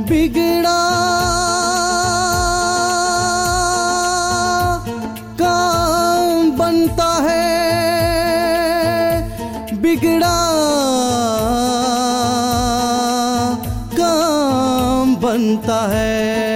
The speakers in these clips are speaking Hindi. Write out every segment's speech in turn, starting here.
बिगड़ा काम बनता है, बिगड़ा काम बनता है।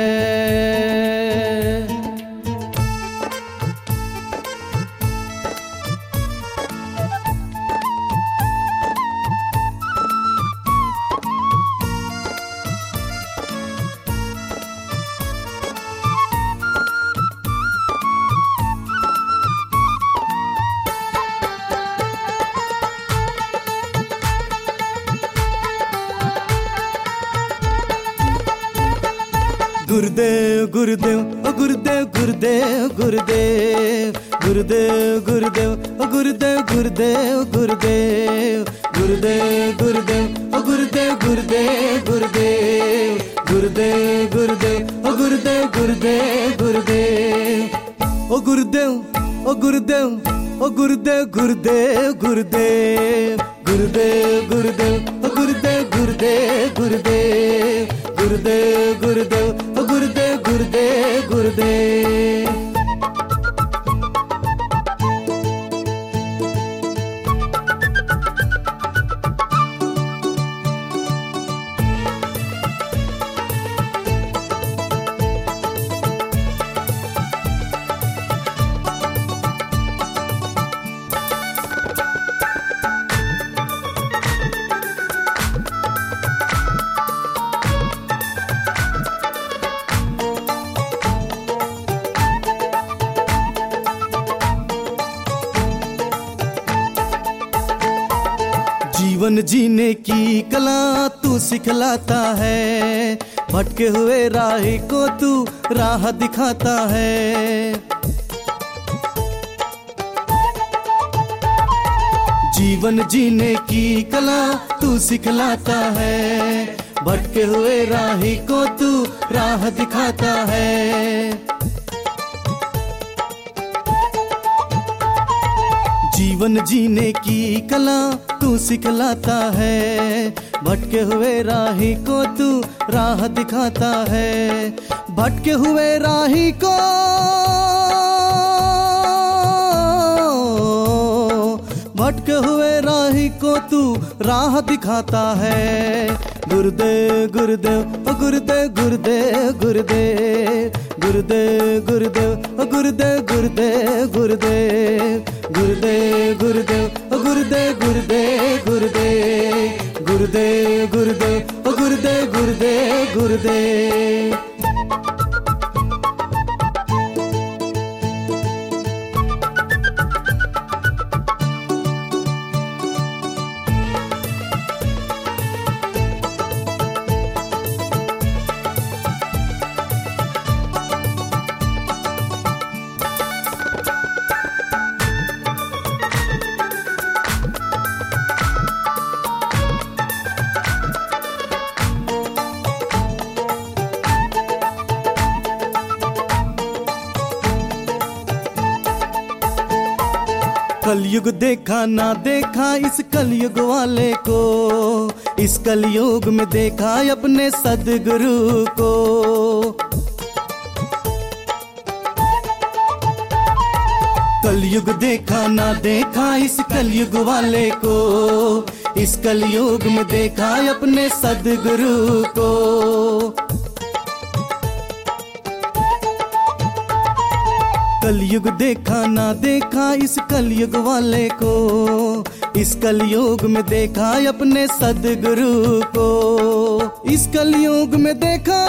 गुरुदेव गुरुदेव ओ गुरुदेव गुरुदेव गुरुदेव गुरुदेव गुरुदेव ओ गुरुदेव गुरुदेव गुरुदेव गुरुदेव गुरुदेव ओ गुरुदेव गुरुदेव गुरुदेव गुरुदेव गुरुदेव ओ गुरुदेव गुरुदेव गुरुदेव ओ गुरुदेव ओ गुरुदेव ओ गुरुदेव गुरुदेव गुरुदेव गुरुदेव गुरुदेव ओ गुरुदेव गुरुदेव गुरुदेव गुरुदेव गुरुदेव ओ गुरुदेव गुरुदेव गुरुदेव। जीवन जीने की कला तू सिखलाता है, भटके हुए राही को तू राह दिखाता है। जीवन जीने की कला तू सिखलाता है, भटके हुए राही को तू राह दिखाता है। जीवन जीने की कला तू सिखलाता है, भटके हुए राही को तू राह दिखाता है। भटके हुए राही को भटके हुए राही को तू राह दिखाता है। गुरुदेव गुरुदेव ओ गुरुदेव गुरुदेव गुरुदेव गुरुदेव गुरुदेव ओ गुरुदेव गुरुदेव गुरुदेव गुरुदेव गुरुदेव ओ गुरुदेव गुरुदेव गुरुदेव गुरुदेव गुरुदेव ओ गुरुदेव गुरुदेव गुरुदेव। कलयुग देखा ना देखा इस कलयुग वाले को, इस कलयुग में देखा अपने सद्गुरु को। कलयुग देखा ना देखा इस कलयुग वाले को, इस कलयुग में देखा अपने सद्गुरु को। कलयुग देखा ना देखा इस कलयुग वाले को, इस कलयुग में देखा अपने सद्गुरु को। इस कलयुग में देखा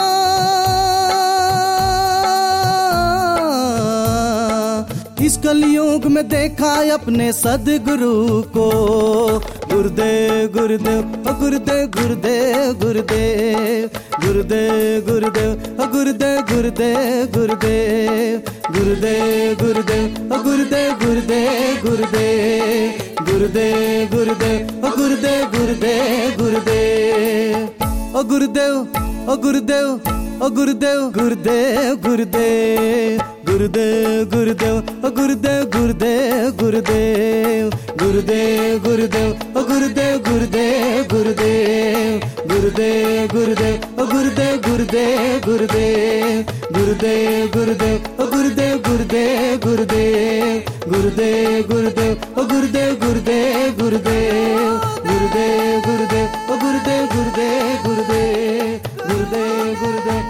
इस कलयुग में देखा अपने सद्गुरु को। गुरुदेव गुरुदेव ओ गुरुदेव गुरुदेव गुरुदेव गुरुदेव गुरुदेव ओ गुरुदेव गुरुदेव गुरुदेव गुरुदेव गुरुदेव ओ गुरुदेव गुरुदेव गुरुदेव गुरुदेव गुरुदेव ओ गुरुदेव गुरुदेव गुरुदेव ओ गुरुदेव ओ गुरुदेव ओ गुरुदेव गुरुदेव गुरुदेव गुरुदेव गुरुदेव ओ गुरुदेव गुरुदेव गुरुदेव गुरुदेव गुरुदेव ओ गुरुदेव गुरुदेव गुरुदेव गुरुदेव गुरुदेव ओ गुरुदेव गुरुदेव गुरुदेव गुरुदेव गुरुदेव ओ गुरुदेव गुरुदेव गुरुदेव गुरुदेव गुरुदेव ओ गुरुदेव गुरुदेव गुरुदेव गुरुदेव गुरुदेव ओ गुरुदेव गुरुदेव गुरुदेव गुरुदेव गुरुदेव